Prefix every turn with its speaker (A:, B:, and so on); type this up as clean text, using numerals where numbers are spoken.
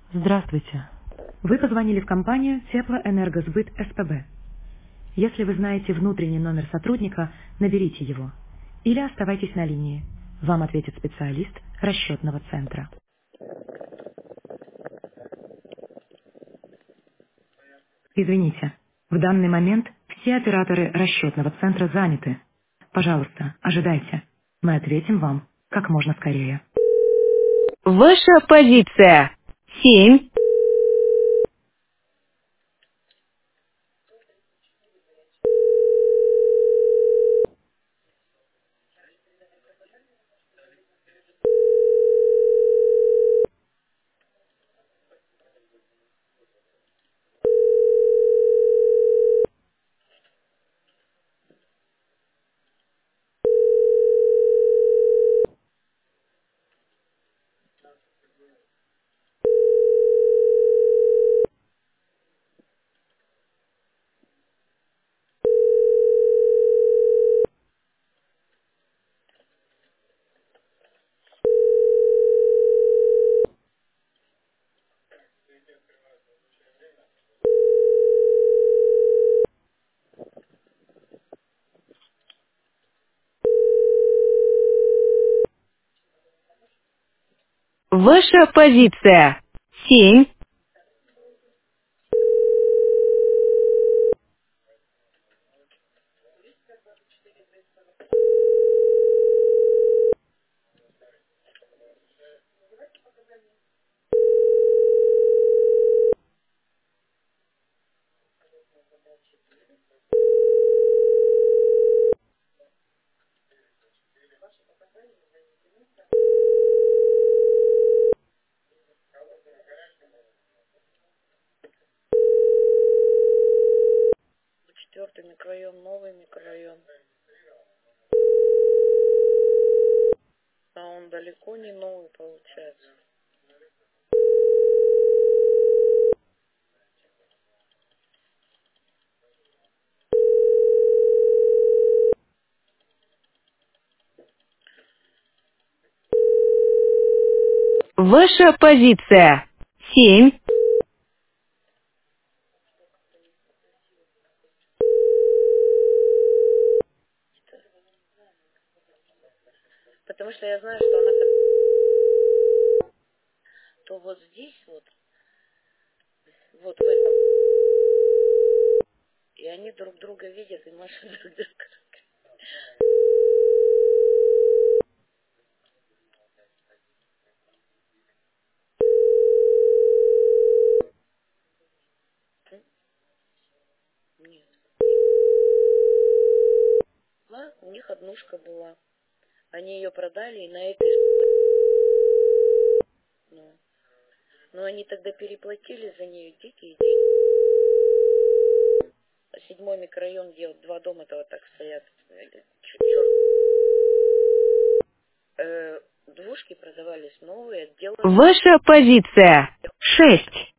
A: Здравствуйте. Вы позвонили в компанию Теплоэнергосбыт СПБ. Если вы знаете внутренний номер сотрудника, наберите его. Или оставайтесь на линии. Вам ответит специалист расчетного центра. Извините, в данный момент все операторы расчетного центра заняты. Пожалуйста, ожидайте. Мы ответим вам как можно скорее.
B: Ваша позиция. 7. Ваша позиция. 7.
C: Четвертый микрорайон, новый микрорайон. А он далеко не новый получается.
B: Ваша позиция. 7.
C: Потому что я знаю, что она то вот здесь вот в этом. И они друг друга видят и машут друг друга. Нет. У них однушка была. Они ее продали и на этой... Ну, но они тогда переплатили за нее дикие деньги. Седьмой микрорайон, где вот два дома-то вот так стоят. Двушки продавались новые, отделаны.
B: Ваша позиция. 6.